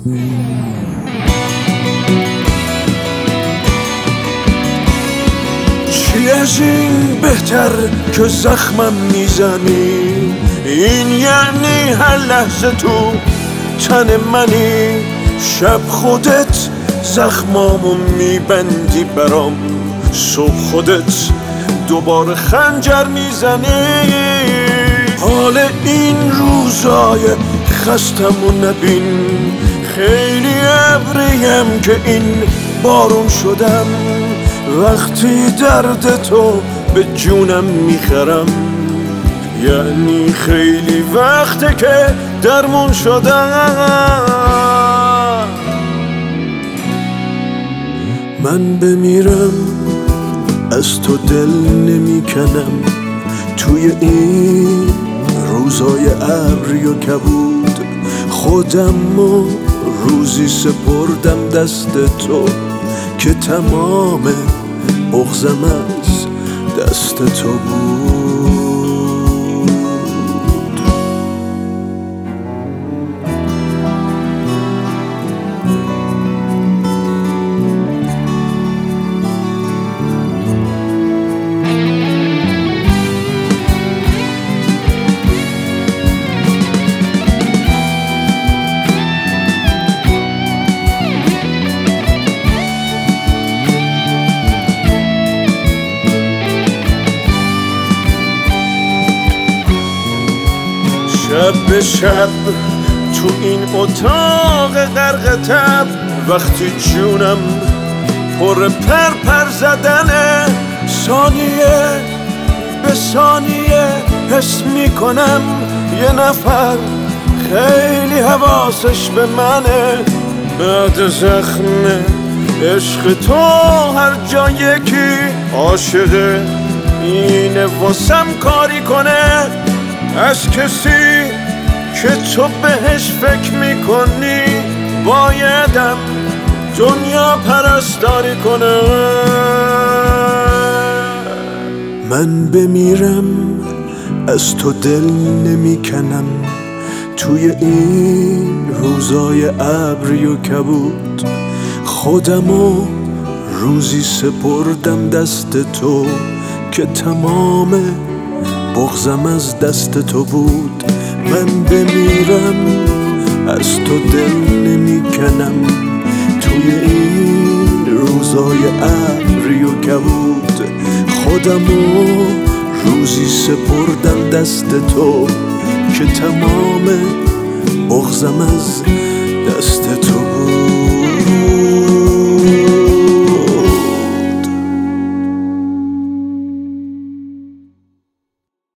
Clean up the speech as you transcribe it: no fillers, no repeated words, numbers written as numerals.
چی از این بهتر که زخمم میزنی؟ این یعنی هر لحظه تو تن منی، شب خودت زخمامو میبندی برام، صبح خودت دوباره خنجر میزنی. حال این روزای خستمو نبین، خیلی ابریم که این بارون شدم، وقتی درد تو به جونم میخرم، یعنی خیلی وقته که درمون شدم. من بمیرم از تو دل نمیکنم، توی این روزای ابری و کبود خودمو روزی سپردم دست تو، که تمام بغضم از دست تو بود. شب به شب تو این اتاق غرق تب، وقتی جونم پر پر زدنه، ثانیه به ثانیه حس میکنم یه نفر خیلی حواسش به منه. بعد زخم عشق تو هر جا یکی عاشقه، اینه واسم کاری کنه از کسی که تو بهش فکر میکنی، بایدم دنیا پرستاری کنه. من بمیرم از تو دل نمیکنم، توی این روزای ابری و کبود خودمو روزی سپردم دست تو، که تمام بغضم از دست تو بود. من بمیرم از تو دل نمیکنم، توی این روزای ابری و کبود خودمو روزی سپردم دست تو، که تمام بغضم از